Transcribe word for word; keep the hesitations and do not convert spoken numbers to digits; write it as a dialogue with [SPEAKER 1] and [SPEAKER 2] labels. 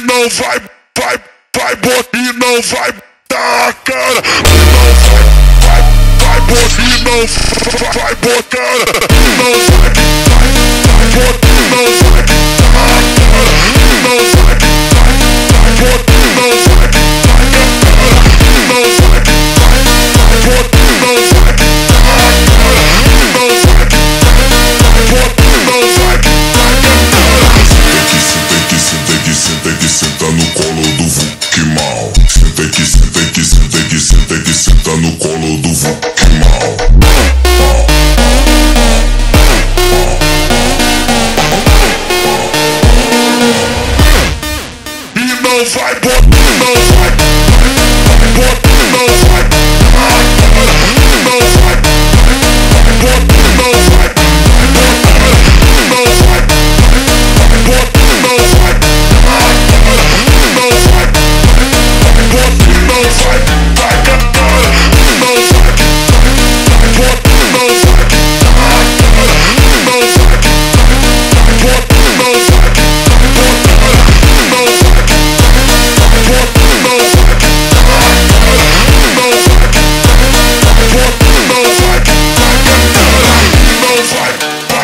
[SPEAKER 1] não vai, vai, vai botar e não vai botar a cara. E não vai, vai, vai botar e não vai botar. E não vai, vai, vai botar e não vai botar a cara. E não vai, vai, vai botar e não vai botar a cara. E não vai, vai, vai botar e não vai botar a cara. E não vai, vai botar e não vai botar a cara. Senta que senta que senta que senta no colo do Vuk Mal. Senta que senta que senta que senta que senta no colo do Vuk Mal. E não vai botar, não vai, vai botar, não vai botar a cara. E não vai, vai botar, não vai botar. E não vai, vai botar, não vai botar a cara. E não vai, vai botar, não vai botar a cara. E não vai, vai botar, não vai botar a cara. E não vai, vai botar, não vai botar a cara. E não vai, vai botar, não vai botar a cara. E não vai, vai botar, não vai botar a cara. E não vai,